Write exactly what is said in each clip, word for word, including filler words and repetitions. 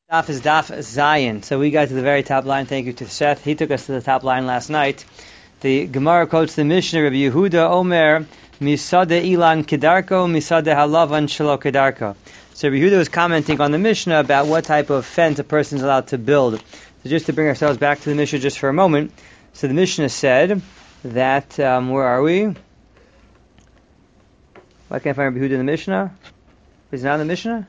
Daf is Daf Zayin. So we got to the very top line. Thank you to Seth. He took us to the top line last night. The Gemara quotes the Mishnah, Rabbi Yehuda Omer, Misade Ilan Kedarko, Misade Halavan Shelo Kedarko. So Rabbi Yehuda was commenting on the Mishnah about what type of fence a person is allowed to build. So just to bring ourselves back to the Mishnah just for a moment. So the Mishnah said that, um, where are we? Why can't I find Rabbi Yehuda in the Mishnah? Is it not in the Mishnah?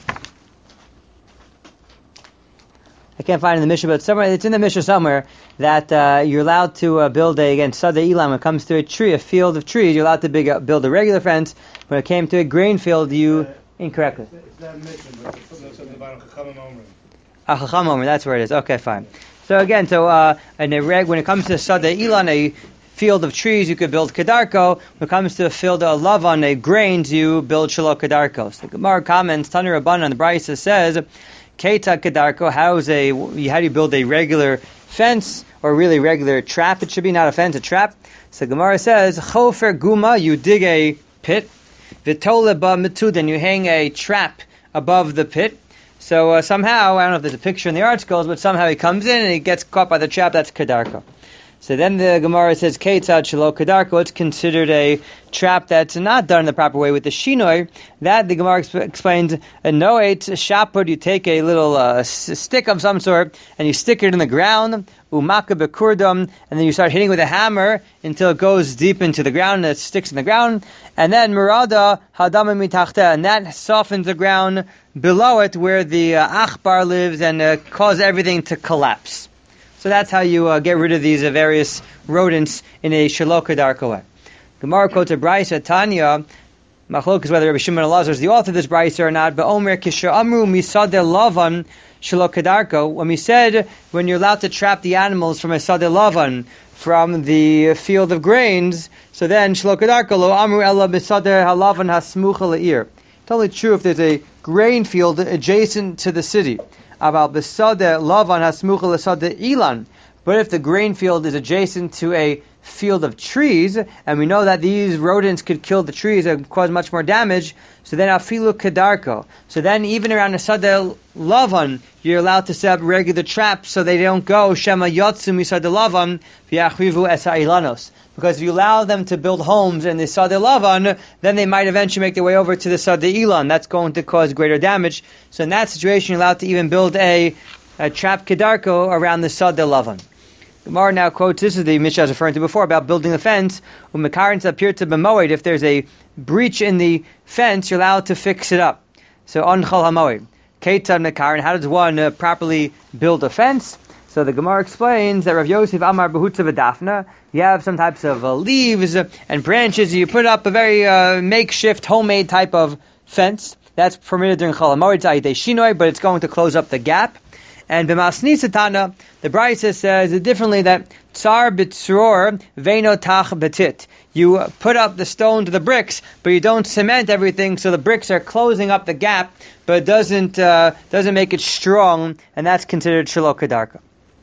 I can't find it in the Mishnah, but somewhere it's in the Mishnah somewhere that uh, you're allowed to uh, build a, again, Sadeh Ilan, when it comes to a tree, a field of trees, you're allowed to big, uh, build a regular fence. When it came to a grain field, you, uh, incorrectly. It's not Mishnah, but it's something at the bottom, Chacham Omer. Ah, Chacham Omer, that's where it is. Okay, fine. So again, so uh, in a reg, when it comes to Sadeh Ilan, a field of trees, you could build Kedarko. When it comes to a field of Lavan, a grains, you build Shelo Kedarko. So the Gemara comments, Tanur Rabbanan, the Brisa says, Keita Kedarko, how's a, how do you build a regular fence, or really regular trap? It should be not a fence, a trap. So Gemara says, Chofer Guma, you dig a pit, Vitole Ba Metudan, you hang a trap above the pit. So uh, somehow, I don't know if there's a picture in the articles, but somehow he comes in and he gets caught by the trap, that's Kedarko. So then the Gemara says, Keitzad Shelo Kedarko, it's considered a trap that's not done the proper way with the shinoi. That, the Gemara exp- explains, a noet, a shapud, you take a little uh, s- stick of some sort, and you stick it in the ground, umaka bekurdum, and then you start hitting with a hammer until it goes deep into the ground, and it sticks in the ground, and then murada hadama mitachta, and that softens the ground below it where the uh, achbar lives, and uh, causes everything to collapse. So that's how you uh, get rid of these uh, various rodents in a Shelo Kedarko way. Gemara quotes a Brisa, Tanya, Machlok is whether Rabbi Shimon Elazar is the author of this Brisa or not, but Omer Kisha Amru Misade Lavan Shelo Kedarko, when we said when you're allowed to trap the animals from a Sadeh Lavan, from the field of grains, so then Shelo Kedarko Lo Amru Ella Misade Halavan Hasmucha Le'ir. It's only true if there's a grain field adjacent to the city. About Besade Lavan Hasmucha Lesade Ilan. But if the grain field is adjacent to a field of trees, and we know that these rodents could kill the trees and cause much more damage, so then Afilu Kedarko. So then even around the Sadeh Lavan, you're allowed to set up regular traps so they don't go Shema Yotsu Misadeh Lavan V'Yachrivu Esa Ilanos. Because if you allow them to build homes in the Sadeh Lavan, then they might eventually make their way over to the Sadeh Ilan. That's going to cause greater damage. So in that situation, you're allowed to even build a, a trap Kedarko around the Sadeh Lavan. Gemara now quotes, this is the Mishnah I was referring to before, about building a fence. When Mekarins appear to B'moed, if there's a breach in the fence, you're allowed to fix it up. So on Chol HaMoed. Keitzad Mekarin, how does one uh, properly build a fence? So the Gemara explains that Rav Yosef Amar Behutza V'Dafna, you have some types of uh, leaves and branches, you put up a very uh, makeshift, homemade type of fence. That's permitted during Chol HaMoed, it's Ayidei Shinoi, but it's going to close up the gap. And b'masni satana, the Brisa says differently that tsar b'tzror veino tach betit. You put up the stone to the bricks, but you don't cement everything, so the bricks are closing up the gap, but it doesn't uh, doesn't make it strong, and that's considered Shelo Kedarko.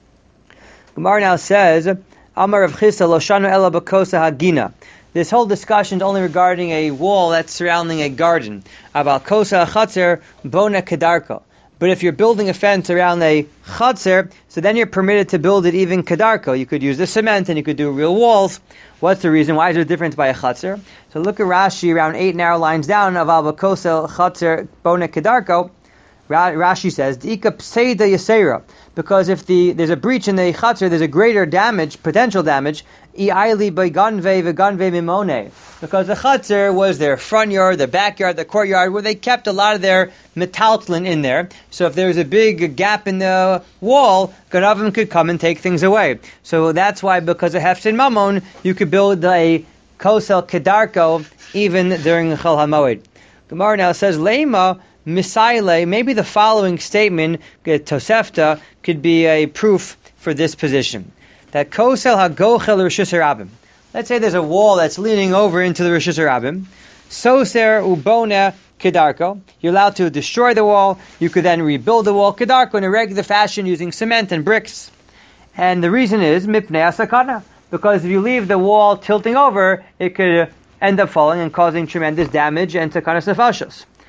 Gemara now says, Amar Rav Chisda lo shanu ela b'kosa hagina. This whole discussion is only regarding a wall that's surrounding a garden. About kosa chatzer bona kedarko. But if you're building a fence around a chatzer, so then you're permitted to build it even kedarko. You could use the cement and you could do real walls. What's the reason? Why is there a difference by a chatzer? So look at Rashi around eight narrow lines down of al bakosa chatzer bona kedarko. Rashi says, D'ika pseida yasera. Because if the there's a breach in the chatzer, there's a greater damage, potential damage, i'ayli b'ganve v'ganve mimone. Because the chatzer was their front yard, their backyard, their courtyard, where they kept a lot of their metaltlin in there. So if there was a big gap in the wall, Ganavim could come and take things away. So that's why, because of Hefsin Mamon, you could build a kosel kedarko even during Chol HaMoed. Gemara now says, Leima Misaile, maybe the following statement, Tosefta, could be a proof for this position. That Kosel HaGochel Rishus HaRabim. Let's say there's a wall that's leaning over into the Rishus HaRabim. Soser Ubona Kedarko. You're allowed to destroy the wall. You could then rebuild the wall Kedarko in a regular fashion using cement and bricks. And the reason is Mipnei Asakana. Because if you leave the wall tilting over, it could end up falling and causing tremendous damage and Sakanas Nefashos.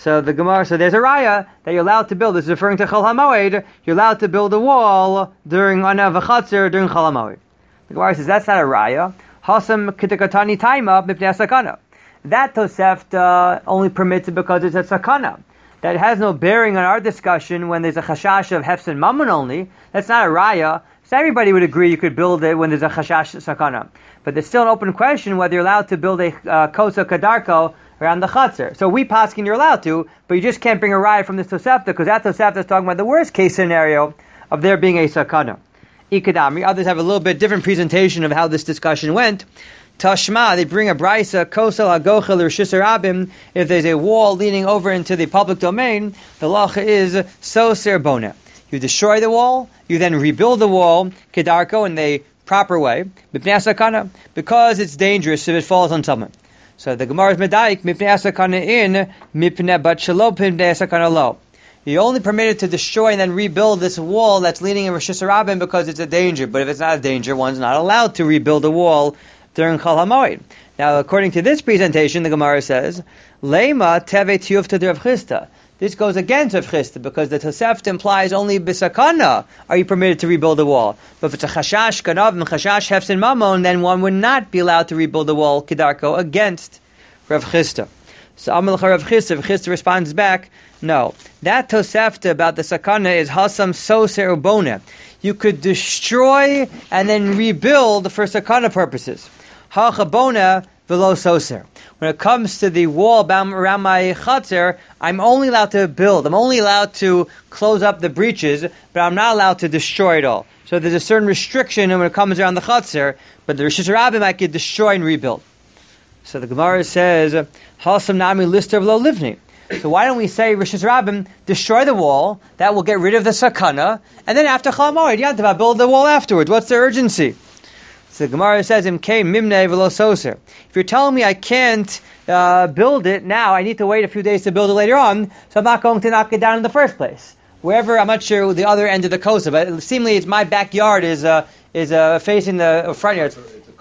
So the Gemara, so there's a raya that you're allowed to build. This is referring to Chol HaMoed. You're allowed to build a wall during Ana v'Chatzir during Chol HaMoed. The Gemara says that's not a raya. Hasam kitakatani taima mipnei sakana. That Tosefta only permits it because it's a sakana. That has no bearing on our discussion when there's a chashash of hefs and mammon only. That's not a raya. So everybody would agree you could build it when there's a chashash sakana. But there's still an open question whether you're allowed to build a uh, kosa kadarko around the chatzar. So we paskin you're allowed to, but you just can't bring a raya from this Tosefta because that Tosefta is talking about the worst case scenario of there being a sakana. Ikadamri. Others have a little bit different presentation of how this discussion went. Tashma, they bring a brisa, kosel hagochel rishis rabim. If there's a wall leading over into the public domain, the lacha is soser bona. You destroy the wall, you then rebuild the wall, kedarko, in the proper way, mipnei asakana, because it's dangerous if it falls on someone. So the Gemara is medaik, mipnei asakana in, mipnei bat shelo mipnei asakana lo. You're only permitted to destroy and then rebuild this wall that's leading in Rishis Rabin because it's a danger. But if it's not a danger, one's not allowed to rebuild a wall during Chol HaMoed. Now, according to this presentation, the Gemara says, Lema teve tiyufta de Rav Chisda. This goes against Rav Chisda because the Tosefta implies only bisakana are you permitted to rebuild a wall. But if it's a chashash kanav and chashash hefs and mamon, then one would not be allowed to rebuild a wall kedarko against Rav Chisda. So Amalcha Rav Chisda, Rav Chisda responds back, no. That Tosefta about the sakana is hasam soser ubona. You could destroy and then rebuild for sakana purposes. Ha-chabona v'lo soser. When it comes to the wall around my chatzir, I'm only allowed to build. I'm only allowed to close up the breaches, but I'm not allowed to destroy it all. So there's a certain restriction when it comes around the chatzir, but the Rishis Rabbim I could destroy and rebuild. So the Gemara says, Hasam nami lister v'lo livni. So why don't we say Rishis Rabbim, destroy the wall, that will get rid of the sakana, and then after Chol HaMoed, you have to build the wall afterwards. What's the urgency? So the Gemara says, Imkei mimnei v'lo soser. If you're telling me I can't uh, build it now, I need to wait a few days to build it later on, so I'm not going to knock it down in the first place. Wherever, I'm not sure the other end of the kosa, but seemingly it's my backyard is uh, is uh, facing the front yard.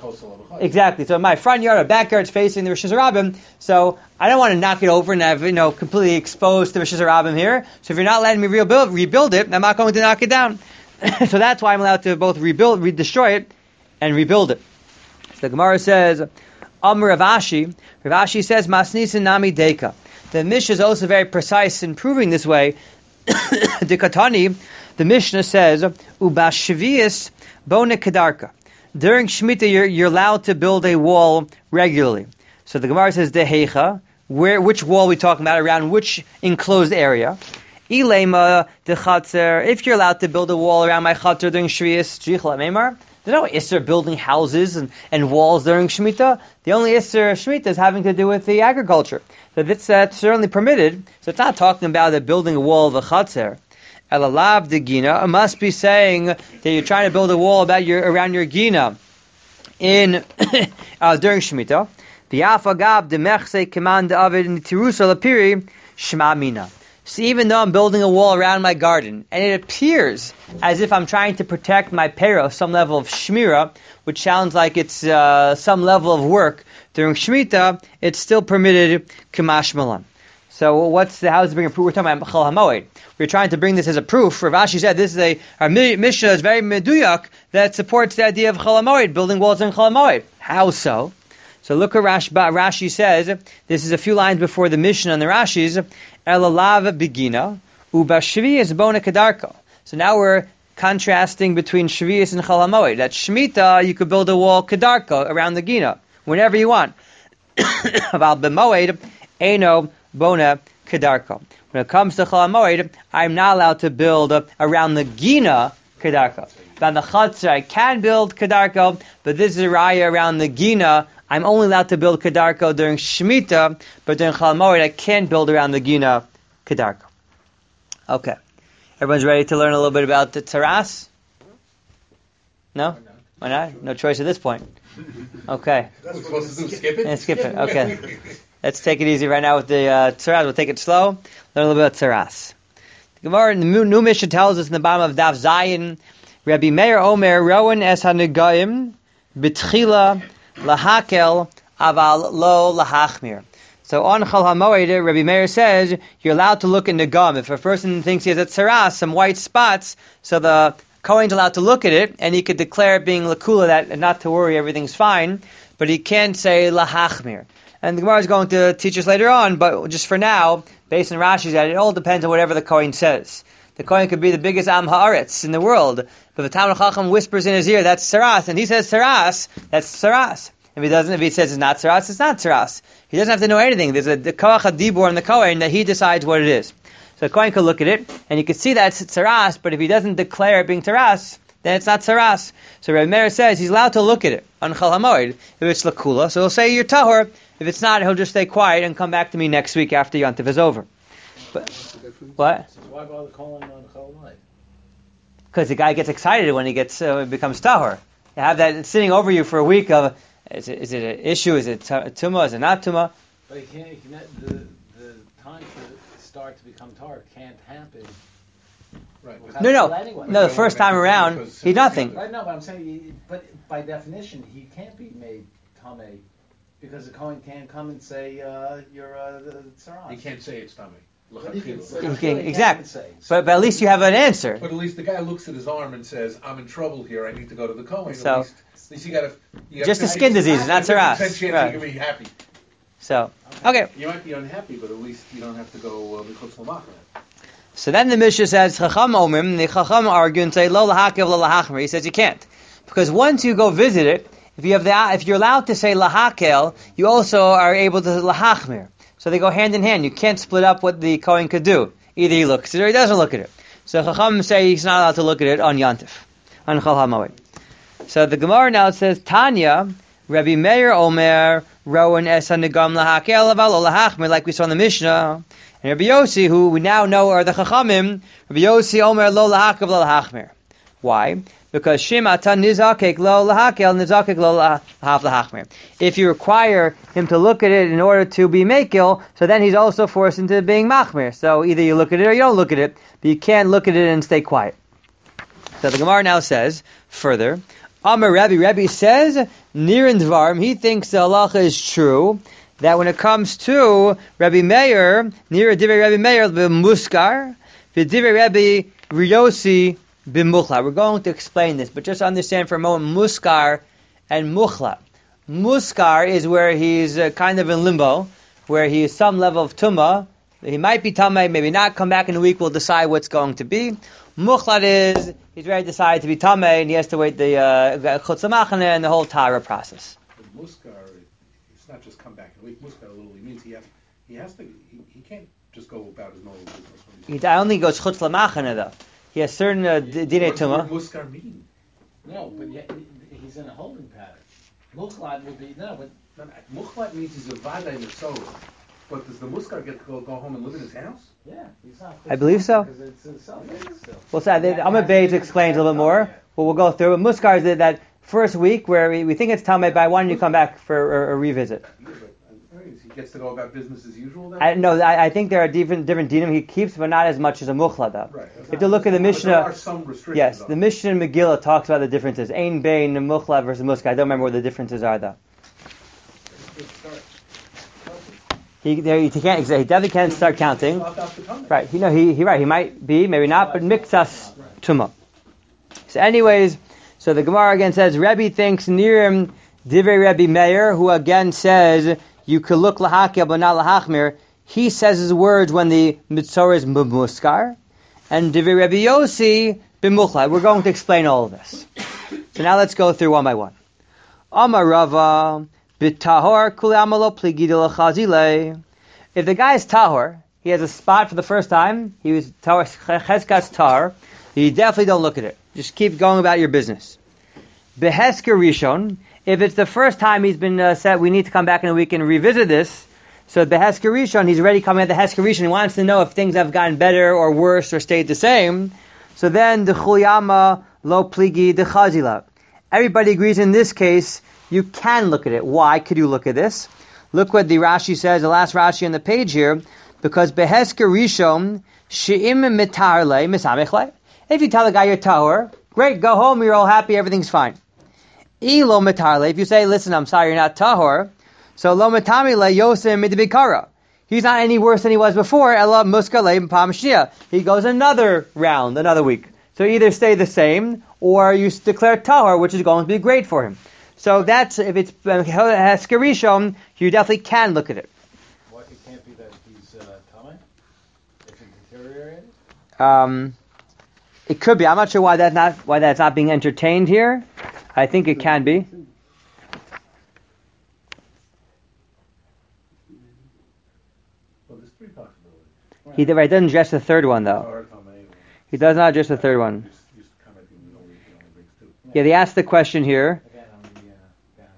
Exactly. So my front yard or backyard is facing the Rishis Rabbim. So I don't want to knock it over and have, you know, completely exposed the Rishis Rabbim here. So if you're not letting me rebuild, rebuild it, I'm not going to knock it down. So that's why I'm allowed to both rebuild, re- destroy it, and rebuild it. So the Gemara says, Amr Rav Ashi, Rav Ashi says, Masnisin nami deka. The Mishnah is also very precise in proving this way. Dekatani, the Mishnah says, Ubashvius bona kedarka. During Shemitah, you're, you're allowed to build a wall regularly. So the Gemara says, Dehecha, where, which wall are we talking about, around which enclosed area? Ilema de Chatzer, if you're allowed to build a wall around my Chatzer during Shvius, Tzricha Meimar, there's no Isser building houses and, and walls during Shemitah. The only Isser Shemitah is having to do with the agriculture. So that's uh, certainly permitted. So it's not talking about the building a wall of a Chatzer. Elalav de Gina, it must be saying that you're trying to build a wall about your around your Gina in uh, during Shemitah. The Afagab de Mechse command of it in the Tirusa Lapiri Shema Mina. So even though I'm building a wall around my garden, and it appears as if I'm trying to protect my pero, some level of shmira, which sounds like it's uh, some level of work during Shemitah, it's still permitted Kamash Malan. So what's the, how does it bring a proof? We're talking about Chol HaMoed. We're trying to bring this as a proof. Rav Ashi said this is a, our Mishnah is very meduyak that supports the idea of Chol HaMoed, building walls in Chol HaMoed. How so? So look at Rashi, Rashi says, this is a few lines before the Mishnah and the Rashis, Elalav begina, ubashvius bona kedarko. So now we're contrasting between Shvius and Chol HaMoed. That Shemitah, you could build a wall kedarko around the Gina, whenever you want. About b'moed, eno bona kedarko. When it comes to Chol HaMoed, I'm not allowed to build uh, around the Gina kedarko. Around the Chatzar, I can build kedarko, but this is a raya around the Gina. I'm only allowed to build kedarko during Shemitah, but during Chol HaMoed, I can't build around the Gina kedarko. Okay. Everyone's ready to learn a little bit about the Taras? No? Why not? No choice at this point. Okay. That's supposed to do, skip it? Yeah, skip it. Okay. Let's take it easy right now with the uh, Taras. We'll take it slow. Learn a little bit about Taras. The Gemara in the new Mishnah tells us in the bottom of Daf Zayin, Rabbi Meir Omer, Rowan es hanegaim, bitchila, lahakel, aval lo lahachmir. So on Chol HaMoed, Rabbi Meir says you're allowed to look in the gum. If a person thinks he has a tzaras, some white spots, so the Kohen's allowed to look at it, and he could declare it being lakula, that not to worry, everything's fine, but he can't say lahachmir. And the Gemara is going to teach us later on, but just for now, based on Rashi's, that it all depends on whatever the Kohen says. The Kohen could be the biggest Am Haaretz in the world, but the Talmud Chacham whispers in his ear, that's tzaras, and he says tzaras, that's tzaras. If he doesn't, if he says it's not tzaras, it's not tzaras. He doesn't have to know anything. There's a the koach hadibur in the Kohen that he decides what it is. So the Kohen could look at it, and you could see that it's tzaras, but if he doesn't declare it being tzaras, then it's not tzaras. So Rabbi Meir says he's allowed to look at it on Chol HaMoed if it's lakula. So he'll say you're tahor. If it's not, he'll just stay quiet and come back to me next week after Yontif is over. But, what? So why bother calling on Chol HaMoed? Because the guy gets excited when he gets uh, becomes tahor. You have that sitting over you for a week of, is it, is it an issue? Is it tumah? Is it not tumah? But he can't, he can't, the, the time to start to become tar can't happen. Right. No, no, Anyway. no. The first time around, he nothing. Right, no, but I'm saying, he- but by definition, he can't be made tamei because the Kohen can't come and say uh, you're uh, the tzaras. You can't say it's tummy. But he can say- You he can- can't exactly. say. But, but at least you have an answer. But at least the guy looks at his arm and says, "I'm in trouble here. I need to go to the Kohen." So- at least, at least you got to. Just the skin disease, not tzaras. Chance Right. you can be happy. So, okay. You might be unhappy, but at least you don't have to go uh, because of So then the Mishnah says, Chacham Omim, the Chacham argue and say, Lo lahakev, lo lahachmer. He says you can't. Because once you go visit it, if you have the, if you're allowed to say lahakel, you also are able to lahachmer. So they go hand in hand. You can't split up what the Kohen could do. Either he looks at it or he doesn't look at it. So Chacham say he's not allowed to look at it on Yantif, on Chol HaMoed. So the Gemara now says, Tanya, Rabbi Meir Omer, Rowan Esa Negam lahakel, lo lahachmer, like we saw in the Mishnah. And Rabbi Yossi, who we now know are the Chachamim, Rabbi Yossi Omer lo lahakev lo lahachmer. Why? Because Shema tan nizakek lo lahakel nizakek lo lahav lahachmer. If you require him to look at it in order to be mekil, so then he's also forced into being machmer. So either you look at it or you don't look at it, but you can't look at it and stay quiet. So the Gemara now says, further, Amar Rabbi, Rabbi says, Nirin Dvarim, he thinks the halacha is true, that when it comes to Rabbi Meir, near Divrei Rabbi Meir b'muskar, v'Divrei Rabbi Riyosi b'muchla. We're going to explain this, but just understand for a moment, muskar and muchla. Muskar is where he's uh, kind of in limbo, where he is some level of tumah. He might be tamei, maybe not. Come back in a week, we'll decide what's going to be. Muchlat is he's ready to decide to be tamei, and he has to wait the uh, chutz machane and the whole tara process. But muskar, it's not just come back in a week. Muskar literally means he has, he has to, he, he can't just go about his normal business. When he's He only goes chutz lamachane though. He has certain uh, d- dinei What does tumah. the word muskar mean? No, but yet he's in a holding pattern. Muchlat would be, no, but No, no, Muchlat means he's a vada in the soul. But does the muskar get to go, go home and live in his house? yeah, he's not. I believe so. Because it's a self still. Well, so Amar Beis explains a little bit more. Well, we'll go through it. Muskar is that- that first week where we, we think it's tamei, but why don't you come back for a, a revisit? Yeah, but, uh, he gets to go about business as usual then? I no, I, I think there are different different dinim he keeps, but not as much as a muchla though. Right. If you look at the But there Mishnah, are some restrictions yes, on the it. Mishnah in Megillah talks about the differences. Ein bein muchla versus muskar. I don't remember what the differences are though. He there, he can't he definitely can't start counting. Not about the time. Right, you know he he right he might be maybe not, but mixas tuma. So, anyways, so the Gemara again says Rebbe thinks Nirim Divrei Rebbe Meir, who again says you could look lahakel but not lahachmir. He says his words when the mitzvah is b'muskar, and Divrei Rebbe Yossi b'muchla. We're going to explain all of this. So now let's go through one by one. Amar Rava b'tahor kule amalo pligidil chazile. If the guy is tahor, he has a spot for the first time. He was tahor cheskas tar. You definitely don't look at it. Just keep going about your business. Behesker Rishon, if it's the first time he's been uh, said, we need to come back in a week and revisit this. So Behesker Rishon, he's already coming at the Hesker Rishon. He wants to know if things have gotten better or worse or stayed the same. So then the Chuyama lo pligi de chazila. Everybody agrees in this case you can look at it. Why could you look at this? Look what the Rashi says, the last Rashi on the page here, because Behesker Rishon she'im mitarle misamechle. If you tell the guy you're tahor, great, go home, you're all happy, everything's fine. Elo mitarle, if you say, listen, I'm sorry, you're not tahor, So lo matami le yosem midbikara. He's not any worse than he was before. Ella muska le pam shnia. He goes another round, another week. So either stay the same, or you declare tahor, which is going to be great for him. So that's, if it's Hesker Rishon, you definitely can look at it. What, it can't be that he's uh, Tameh? If it deteriorated? Um, it could be. I'm not sure why that's not why that's not being entertained here. I think it can be. Well, there's three possibilities. He right, doesn't address the third one though. Or Tomei, or- He does not address the third one. Just, just commenting, we only, he only brings two. Yeah, they asked the question here. Again, on the uh, banner.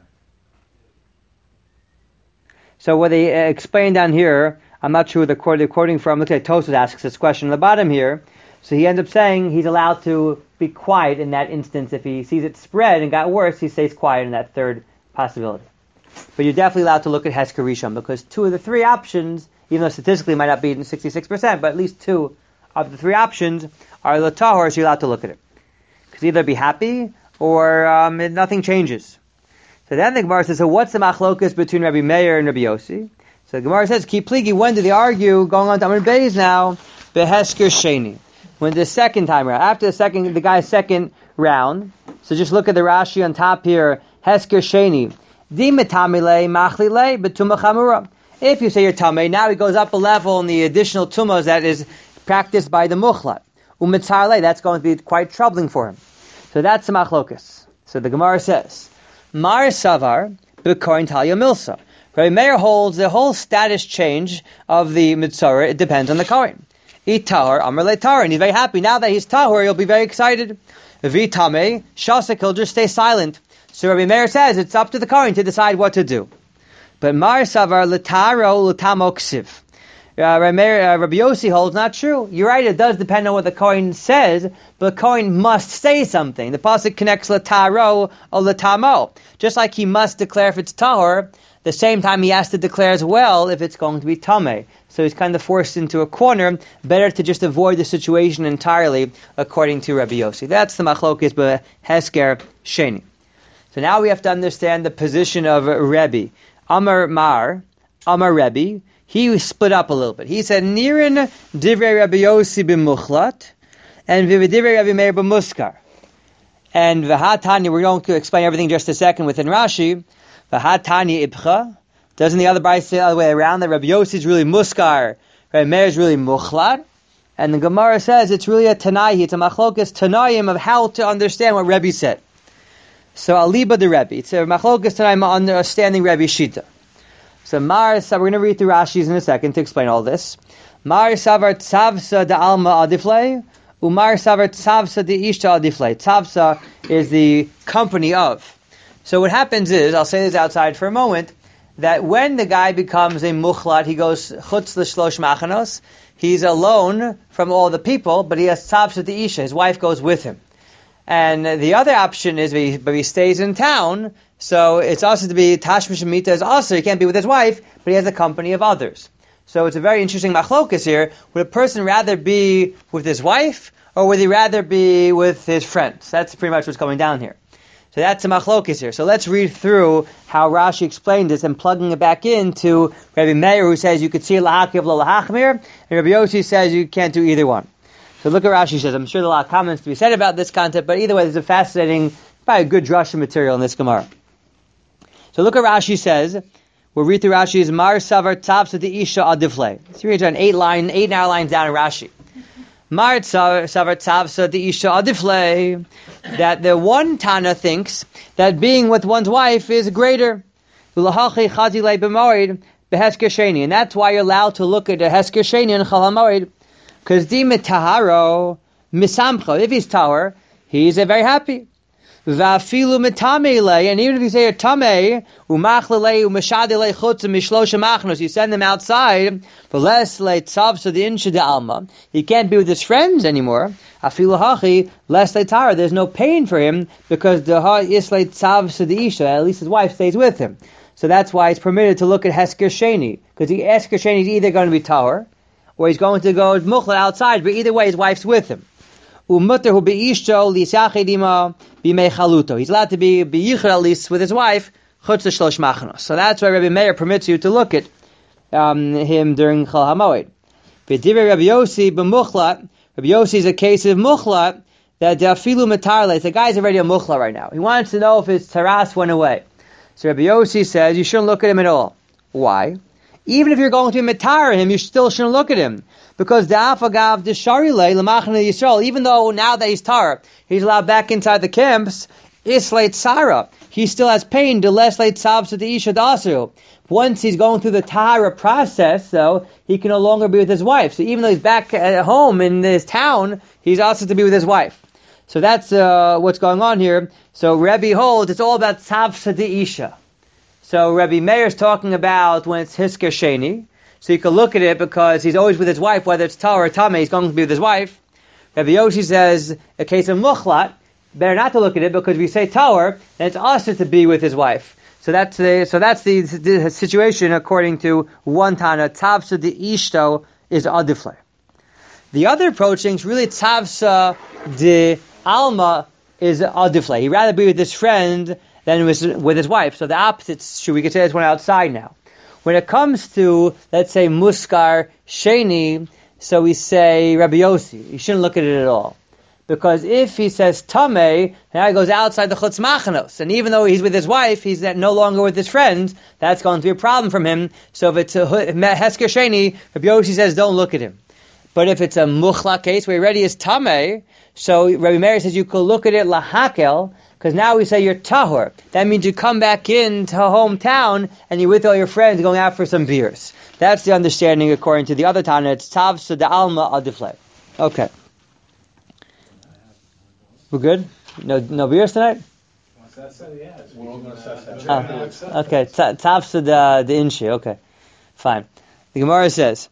So what they uh, explain down here, I'm not sure the quote they're quoting from. Look at Tosfos asks this question on the bottom here. So he ends up saying he's allowed to be quiet in that instance. If he sees it spread and got worse, he stays quiet in that third possibility. But you're definitely allowed to look at Hesker Rishon, because two of the three options, even though statistically it might not be in sixty-six percent, but at least two of the three options are the tahor, so you're allowed to look at it. Because either be happy or um, nothing changes. So then the Gemara says, so what's the machlokas between Rabbi Meir and Rabbi Yossi? So the Gemara says, Ki pligi, when did they argue? Going on to Amud Beis now, behesker sheni. When the second time around, after the second, the guy's second round. So just look at the Rashi on top here, Hesker sheni. Di metamile machlile betuma chamura. If you say you're tamei, now he goes up a level in the additional tumas that is practiced by the muchlat. Umitzarle, that's going to be quite troubling for him. So that's the machlokas. So the Gemara says, Mar savar b'koin talya milsa. Rabbi Meir holds the whole status change of the mitzvah. It depends on the kohen. Eat tahor, amar le tahor, and he's very happy now that he's tahor. He'll be very excited. V'tamei shasek, he'll just stay silent. So Rabbi Meir says it's up to the kohen to decide what to do. But Mar savar l'taro l'tamoksiv. Uh, Rabbi, uh, Rabbi Yossi holds not true. You're right, it does depend on what the Kohen says, but the Kohen must say something. The pasuk connects l'taro or l'tamo. Just like he must declare if it's tahor, the same time he has to declare as well if it's going to be tameh. So he's kind of forced into a corner. Better to just avoid the situation entirely, according to Rabbi Yossi. That's the machlokes behesker sheni. So now we have to understand the position of Rebbe. Amar Mar, Amar Rebbe, he split up a little bit. He said, Nirin divrei Rabbi Yossi b'muchlat, and v'divrei Rabbi Meir b'muskar. And v'hatanya, we're going to explain everything just a second within Rashi. V'hatanya ibcha. Doesn't the other Brayso say the other way around, that Rabbi Yossi is really muskar, Rabbi Meir is really muchlat? And the Gemara says it's really a tanai, it's a machlokas tanayim of how to understand what Rebbe said. So aliba the Rebbe, it's a machlokas tanayim understanding Rebbe Shita. So Mar, so we're going to read through Rashi's in a second to explain all this. Mar savar tzavsa de alma adiflei, umar savar tzavsa de ishta adiflei. Tzavsa is the company of. So what happens is, I'll say this outside for a moment, that when the guy becomes a muchlat, he goes chutz l'shlosh machanos, he's alone from all the people, but he has tzavsa de isha, his wife goes with him. And the other option is, but he stays in town, so it's also to be tashmish mita is also, he can't be with his wife, but he has the company of others. So it's a very interesting machlokas here. Would a person rather be with his wife, or would he rather be with his friends? That's pretty much what's going down here. So that's the machlokas here. So let's read through how Rashi explained this and plugging it back into Rabbi Meir, who says you could see lahakiv lo lahachmir, and Rabbi Yossi says you can't do either one. So look at Rashi says. I'm sure there are a lot of comments to be said about this concept, but either way, there's a fascinating, probably a good drasha material in this Gemara. So look at Rashi says. We'll read through Rashi's Mar Savar Tzavsa the Isha Adiflei. So read on eight line, eight and a half lines down in Rashi. Mar Savar Tzavsa the Isha Adiflei, that the one Tana thinks that being with one's wife is greater. Ulahachi Chazilei b'Moed beHesker Sheni, and that's why you're allowed to look at the Hesker Sheni and Chal HaMoed. Because di mitaharo misamcha, if he's tahor, he's uh, very happy. Va'afilu mitamele, and even if you say a tamei, umachlele umashadele chutz mishlosha machnos, you send them outside. V'les le tzavsa the insha de alma, he can't be with his friends anymore. Afilu hachi les le tara, there's no pain for him because the ha is le tzavsa the isha, at least his wife stays with him. So that's why it's permitted to look at Hesker Sheni, because the Hesker Sheni is either going to be tahor, or he's going to go muchla outside, but either way his wife's with him. He's allowed to be beyichud at least with his wife chutz l'shlosh machanos. So that's why Rabbi Meir permits you to look at um, him during Chol HaMoed. V'divrei Rabbi Yossi b'muchlat. Rabbi Yossi is a case of muchlat that afilu matarle. The guy's already a muchlat right now. He wants to know if his taras went away. So Rabbi Yossi says you shouldn't look at him at all. Why? Even if you're going to matar him, you still shouldn't look at him. Because the afagav the sharile l'machne Yisrael, even though now that he's tar, he's allowed back inside the camps, islate Sarah. He still has pain, the less late sabs to the isha dasu. Once he's going through the tahara process, though, he can no longer be with his wife. So even though he's back at home in his town, he's also to be with his wife. So that's uh, what's going on here. So Rebbe holds it's all about sabs to the isha. So Rebbe Meir is talking about when it's hisker sheni. So you can look at it because he's always with his wife, whether it's Tah or Tameh, he's going to be with his wife. Rabbi Yoshi says, a case of muchlat, better not to look at it because if you say Tower, then it's also to be with his wife. So that's the, so that's the, the situation according to one Tana. Tzavsa de Ishto is Adifle. The other approaching is really Tzavsa de Alma is Adifle. He'd rather be with his friend than with his wife. So the opposite, we could say this one outside now. When it comes to, let's say, Muskar Sheni, so we say Rabbi Yossi. You shouldn't look at it at all. Because if he says Tameh, now he goes outside the Chutz Machanos. And even though he's with his wife, he's no longer with his friends, that's going to be a problem from him. So if it's a Hesker Sheni, Rabbi Yossi says don't look at him. But if it's a Muchla case where he already is Tameh, so Rabbi Meir says you could look at it Lahakel, because now we say you're tahor. That means you come back into hometown and you're with all your friends going out for some beers. That's the understanding according to the other Tana. It's tav suda alma adifle. Okay. We're good? No, no beers tonight? We're all going to assess that. Oh, okay. Tav suda the inshi. Okay. Fine. The Gemara says,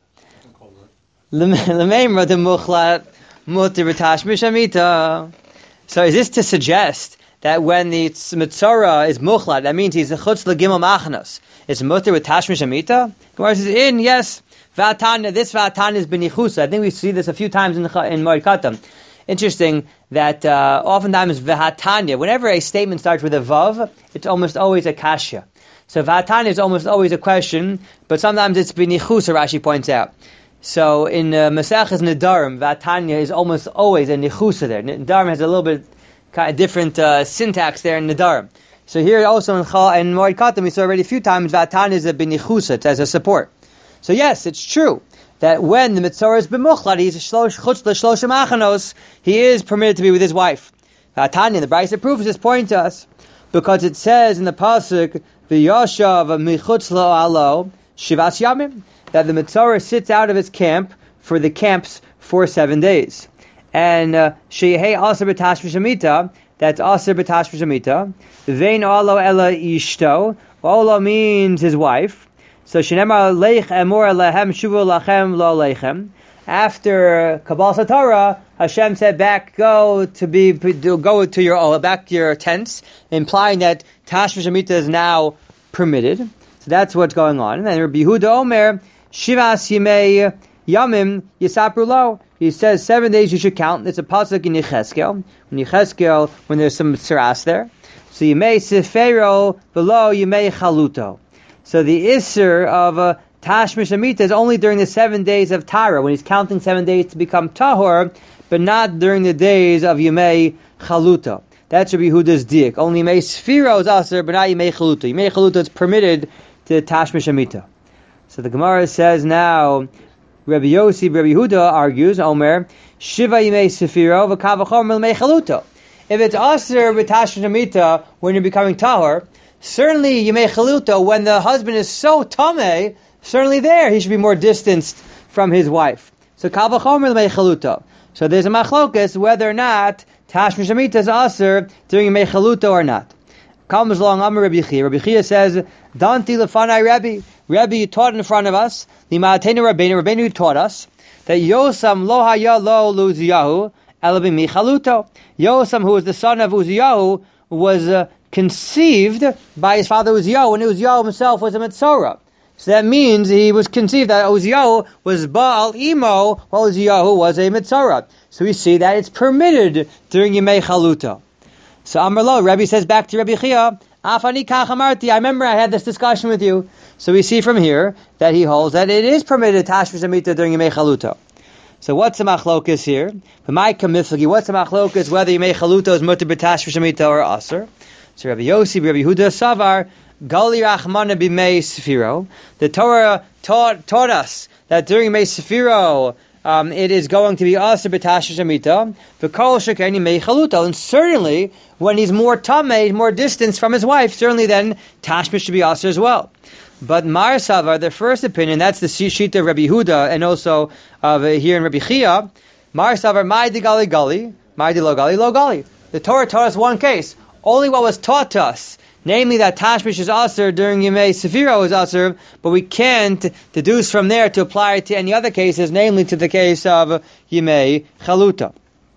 L'meimra de muchlat mutir b'tash mishamita. So is this to suggest that when the Mitzora is muchlat, that means he's a chutz l'gimel machanos. It's mutter with tashmish amita. Gemara says in yes. Vatanya. This vatanya is benichusa. I think we see this a few times in the, in Moed Katan. Interesting that uh, oftentimes v'hatanya. Whenever a statement starts with a vav, it's almost always a kasha. So vatanya is almost always a question, but sometimes it's benichusa. Rashi points out. So in uh, Maseches Nedarim, vatanya is almost always a nichusa there. Nedarim has a little bit kind of different uh, syntax there in Nedarim. So here also in Chal and Moed Katan we saw already a few times Vatan is a benichusa as a support. So yes, it's true that when the Mitzorah is b'muchlat, he's chutz l'shlosh machanos, he is permitted to be with his wife. Vatan, the Brisa proves this point to us because it says in the pasuk v'yashav michutz la'alo shivas yamim that the Mitzorah sits out of his camp for the camps for seven days. And sheyehei aser b'tashmish amita, that's aser b'tashmish amita. Vein alo ela ishto. Olo means his wife. So shenemar leich emor lehem shuvu lachem lo leichem. After Kabbalah Satorah, Hashem said, "Back, go to be, go to your, back to your tents," implying that tashmish amita is now permitted. So that's what's going on. And then Rabbi Yehuda Omer shivas yimei yamim yisapru lo. He says seven days you should count. It's a pasuk in Yecheskel. In Yecheskel, when there's some tsaras there. So you may sefero below, you may chaluto. So the isser of a uh, tashmish amita is only during the seven days of Tara, when he's counting seven days to become tahor, but not during the days of Yemei chaluto. That's Rabbi Yehuda's diak. Only Yemei sefiro is aser, but not Yemei chaluto. Yemei chaluto is permitted to tashmish amita. So the Gemara says now, Rabbi Yossi, Rabbi Yehuda argues, Omer, Shiva Yimei Sefiro v'kavachomer l'mei chaluto. If it's aser b'tashmish amita when you're becoming tahor, certainly Yimei chaluto when the husband is so tameh, certainly there he should be more distanced from his wife. So kavachomer l'mei chaluto. So there's a machlokas whether or not tashmish amita is aser during Yimei chaluto or not. Comes along Amar Rabbi Chia. Rabbi Chia says, Danti lefanai Rabbi. Rabbi taught in front of us, the Ma'atenu Rabbeinu, Rabbeinu taught us, that Yosam lo haya lo l'Uziyahu, elabim michaluto. Yosam, who was the son of Uziyahu, was uh, conceived by his father Uziyahu, and Uziyahu himself was a Mitzorah. So that means he was conceived that Uziyahu was Baal Imo, while Uziyahu was a Mitzorah. So we see that it's permitted during Yemei Chaluto. So Amar lo, Rabbi says back to Rabbi Chia, Afani kach amarti. I remember I had this discussion with you. So we see from here that he holds that it is permitted tashmish amita during Yemei Chaluto. So what's the machlokas here? What's the machlokas whether Yemei Chaluto is mutter b'tashmish amita or aser? So Rabbi Yossi, Rabbi Yehuda Savar, Gali Rachmana b'mei Sefiro. The Torah taught, taught us that during Yemei Sefiro, um, it is going to be aser b'tashmish amita, v'kol shekeni Yemei Chaluto. And certainly, when he's more tamei, more distance from his wife, certainly then tashmish should be aser as well. But Mar Savar, the first opinion, that's the Shita of Rabbi Yehuda, and also uh, here in Rabbi Chia, Mar Savar, Mai di gali gali, Mai di lo gali lo gali. The Torah taught us one case. Only what was taught to us, namely that Tashmish is Aser during Yemei Sefiro is Aser, but we can't deduce from there to apply it to any other cases, namely to the case of Yemei Chaluta.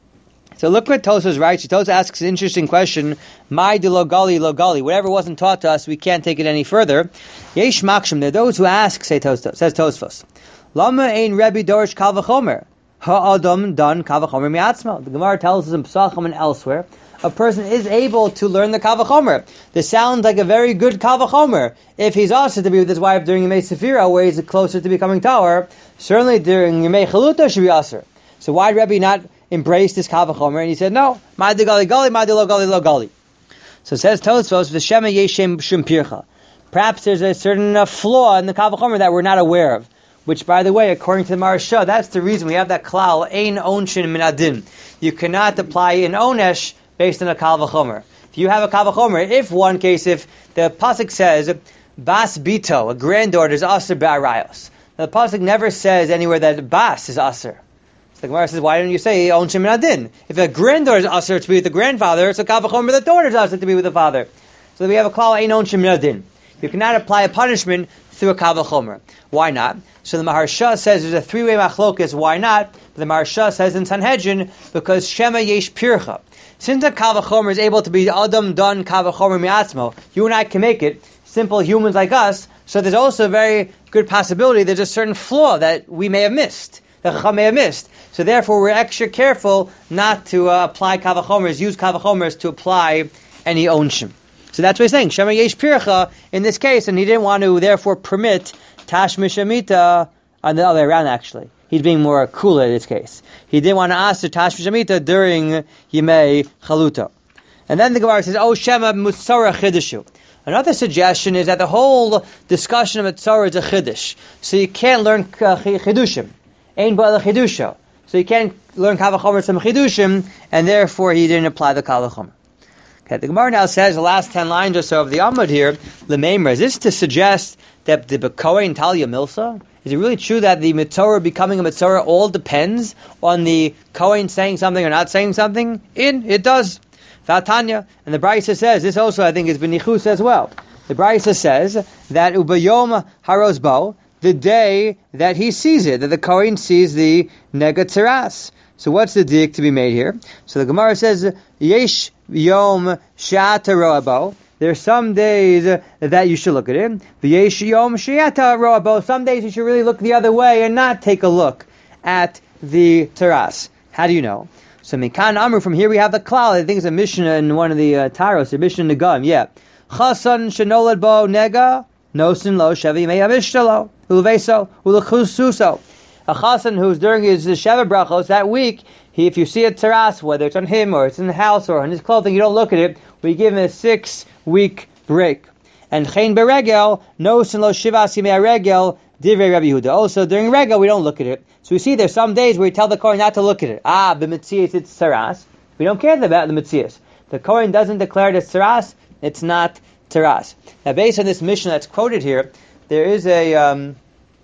So look what Tosa writes. Tosa asks an interesting question. Mai de lo gali lo gali. Whatever wasn't taught to us, we can't take it any further. Yesh makshim. There are those who ask, say Tosa, says Tosfos. Lama ein Rebbe dorish kal v'chomer. Ha'adam dan kal v'chomer mi'atzma. The Gemara tells us in Pesachim and elsewhere, a person is able to learn the kal v'chomer. This sounds like a very good kal v'chomer. If he's also to be with his wife during Yemei Sefira, where he's closer to becoming Tower, certainly during Yemei Chaluta should be aser. So why did Rebbe not embrace this kal v'chomer? And he said, no, ma de gali gali, ma de lo gali lo gali. So it says Tosfos, v'shema yeshem shum pircha. Perhaps there's a certain uh, flaw in the kal v'chomer that we're not aware of. Which, by the way, according to the Maharsha, that's the reason we have that klal, ein onshin min adin. You cannot apply an onesh based on a kal v'chomer. If you have a kal v'chomer, if one case, if the pasuk says, bas bito, a granddaughter, is aser ba'arayos. Now, the pasuk never says anywhere that bas is aser. The Gemara says, why don't you say onshin min adin? If a granddaughter is aser to be with the grandfather, it's a kal v'chomer, the daughter is aser to be with the father. So we have a klal, ein onshin min adin. You cannot apply a punishment through a kal v'chomer. Why not? So the Maharsha says there's a three-way machlokas. Why not? But the Maharsha says in Sanhedrin, because Shema yesh pircha. Since a kal v'chomer is able to be adam dan kal v'chomer mi'atzmo, you and I can make it, simple humans like us, so there's also a very good possibility there's a certain flaw that we may have missed, that Chacham may have missed. So therefore we're extra careful not to uh, apply kal v'chomers, use kal v'chomers to apply any onshim. So that's what he's saying. Shema yesh pircha in this case, and he didn't want to therefore permit tashmish amita on the other way around. Actually, he's being more cool in this case. He didn't want to ask the tashmish amita during Yemei Chaluto. And then the Gemara says, "Oh Shema mutzara chidushu." Another suggestion is that the whole discussion of mutzara is a chiddush, so you can't learn uh, chidushim. Ein ba'al chidusha. So you can't learn kal v'chomer some chidushim, and therefore he didn't apply the kal v'chomer. Okay, the Gemara now says the last ten lines or so of the Amud here, L'meimer, is this to suggest that the Bekohen Talia Milsa? Is it really true that the Mitzorah becoming a Mitzorah all depends on the Kohen saying something or not saying something? In, it does. Vatanya, and the Brisa says, this also I think is Benichus as well. The Brisa says that Ubayom Harosbo, the day that he sees it, that the Kohen sees the Negatzeras. So what's the dik to be made here? So the Gemara says, Yesh Yom She'ata Ro'abo. There are some days that you should look at it. Yesh Yom She'ata Ro'abo. Some days you should really look the other way and not take a look at the teras. How do you know? So Mikan Amru, from here we have the klal. I think it's a Mishnah in one of the uh, Taros, a Mishnah Nagam, yeah. Chasan Shenolad Bo Nega, Nosin Lo Shevi Mei Avishtalo, Uleveso, Ulechususo. A chasan who's during his Sheva Brachos that week, he, if you see a teras, whether it's on him or it's in the house or on his clothing, you don't look at it. We give him a six-week break. And Chen Beregel, no sin lo shivas yimei regel, divrei Rabbi Yehuda. Also during regel, we don't look at it. So we see there's some days where we tell the Kohen not to look at it. Ah, the Metzias, it's teras. We don't care about the Metzias. The Kohen doesn't declare it as teras, it's not teras. Now based on this Mishnah that's quoted here, there is a... Um,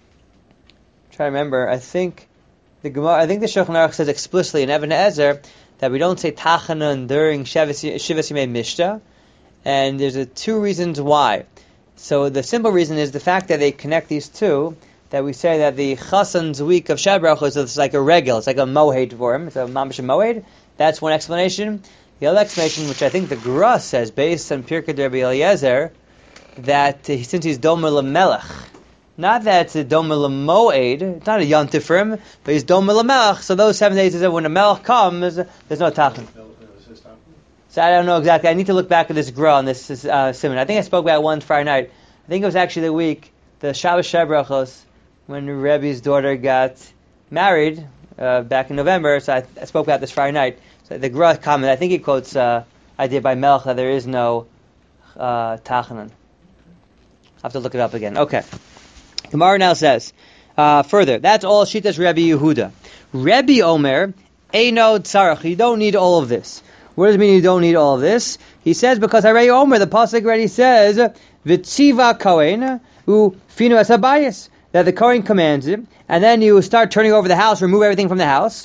I remember, I think the Gemara, I think the Shulchan Aruch says explicitly in Even Ezer that we don't say Tachanan during Shivas Yimei Mishta, and there's a two reasons why. So the simple reason is the fact that they connect these two, that we say that the Chasan's week of Sheva Brachos is like a regel, it's like a moed for him, it's a mamash moed. That's one explanation. The other explanation, which I think the Gra says, based on Pirkei Rabbi Eliezer, that uh, since he's Domer Lamelech, not that it's a Domer Lamoed, it's not a Yontif for him, but he's Domer Lamelech, so those seven days is that when the Melech comes, there's no Tachan. So I don't know exactly. I need to look back at this gra on this uh, simon. I think I spoke about it once Friday night. I think it was actually the week, the Shabbos Shebrachos, when Rebbe's daughter got married uh, back in November. So I, I spoke about this Friday night. So the gra comment, I think he quotes uh, idea by Melch that there is no uh, Tachanan. I have to look it up again. Okay. Gemara now says, uh, further, that's all Shitas Rebbe Yehuda. Rebbe Omer, Eino Tzarach. You don't need all of this. What does it mean you don't need all of this? He says, because Harei Omer, the pasuk already says, V'tziva Kohen, u finu es habayis, that the Kohen commands it, and then you start turning over the house, remove everything from the house.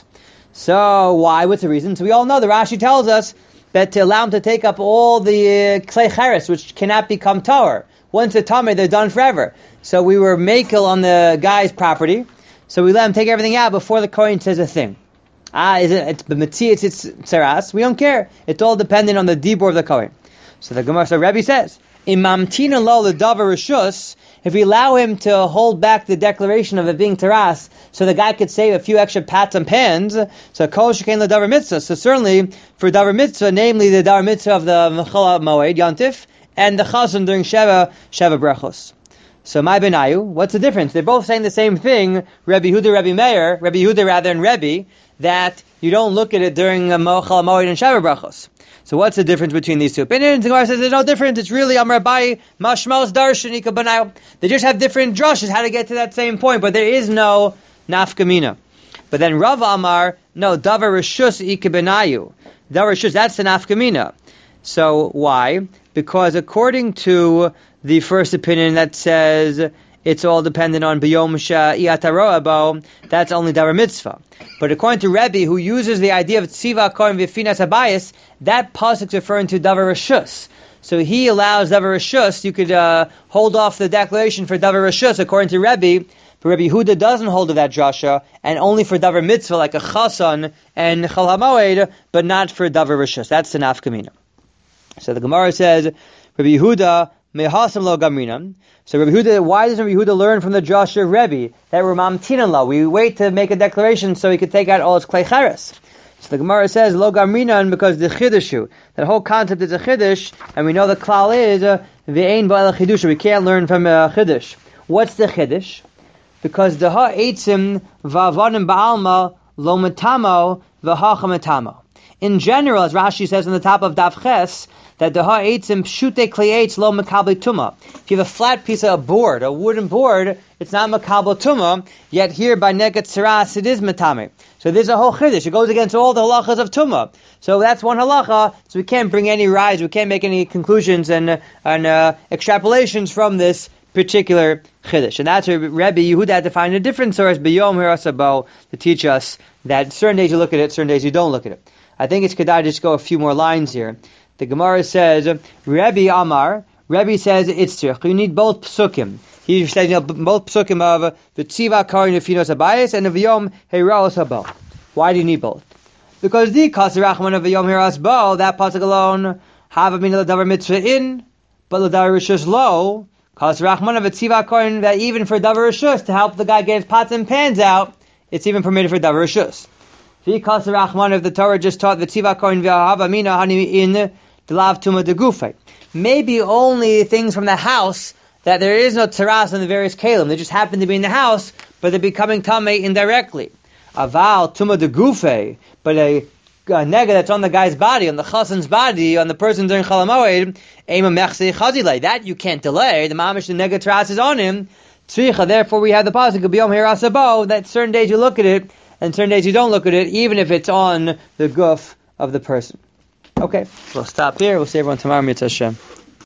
So, why? What's the reason? So we all know, the Rashi tells us that to allow him to take up all the klei cheres, which cannot become tahor. Once they're tamei, they're done forever. So we were makel on the guy's property, so we let him take everything out before the Kohen says a thing. Ah, is it? It's b'metzi, it's it's tzeras. We don't care. It's all dependent on the dibur of the Kohen. So the Gemara, so Rebbe says, Imamtina lo ledavar rishus. If we allow him to hold back the declaration of it being teras, so the guy could save a few extra pots and pans, so kol shekain ledavar mitzvah. So certainly for davar mitzvah, namely the davar mitzvah of the mechal moed yantif and the chazan during sheva sheva brachos. So my benayu, what's the difference? They're both saying the same thing. Rebbe Yehuda, Rebbe Meir, Rebbe Yehuda rather than Rebbe, that you don't look at it during a Mochal Moed and Sheva Brachos. So what's the difference between these two opinions? The Gemara says there's no difference. It's really Amar Abaye, Mashmos Darshan Ika Banayu. They just have different drushes how to get to that same point, but there is no nafkamina. But then Rav Amar, no, Davar Rishus Ika Banayu. Davar Rishus, that's the nafkamina. So why? Because according to the first opinion that says it's all dependent on B'yom She'iyataro Abo, that's only Davar Mitzvah. But according to Rebbe, who uses the idea of Tziva Kohen V'finas Habayis, that pasuk is referring to Davar Rishus. So he allows Davar Rishus, you could uh, hold off the declaration for Davar Rishus, according to Rebbe, but Rebbe Yehuda doesn't hold of that drasha, and only for Davar Mitzvah, like a Chasan and Chol HaMoed, but not for Davar Rishus. That's the nafkamina. So the Gemara says, Rebbe Yehuda, Mehasam lo gamrinan. So Rebbe Yehuda, why does Rebbe Yehuda learn from the Joshua of Rebbe that we're mamtinan la? We wait to make a declaration so he could take out all his klei cheres. So the Gemara says lo gamrinan because the chiddushu, that whole concept is a chiddush, and we know the klal is ve'ein ba'el chidusha. We can't learn from a chiddush. What's the chiddush? Because the ha'etzim va'avanim ba'alma lo matamo v'hacha matamo. In general, as Rashi says on the top of Daf Ches, that the ha'etzim pshute klei lo makabel tuma. If you have a flat piece of board, a wooden board, it's not makabel tuma. Yet here by negat tzeras it is matame. So there's a whole chiddush. It goes against all the halachas of tuma. So that's one halacha. So we can't bring any rides. We can't make any conclusions and and uh, extrapolations from this particular chiddush. And that's where Rebbe Yehuda had to find a different source b'yom hirasabo to teach us that certain days you look at it, certain days you don't look at it. I think it's kedai to just go a few more lines here. The Gemara says, Rebbe Amar, Rebbe says it's tzirich. You need both psukim. He says, you know, both psukim of the tziva karin finos habayis and the v'yom heiraos habo. Why do you need both? Because the kasirachman of v'yom heiraos bo, that pasuk alone, have a min l'davar mitzvah in, but l'davar rishus lo, kasirachman of a tziva karin, that even for davar rishus, to help the guy get his pots and pans out, it's even permitted for davar rishus. The kasirachman of the Torah just taught the tziva karin v'ahava mina hani in the lav tuma de gufe. Maybe only things from the house that there is no tzaras in the various kalim. They just happen to be in the house, but they're becoming tamei indirectly. Aval tuma de gufe, but a, a nega that's on the guy's body, on the chasan's body, on the person during Chol HaMoed, ema mechse chazilei. That you can't delay. The mamish, the nega tzaras is on him. Tzricha. Therefore, we have the pasuk of biyom hirasabo that certain days you look at it, and certain days you don't look at it, even if it's on the guf of the person. Okay, so we'll stop here. We'll see everyone tomorrow. Mitzvah Hashem.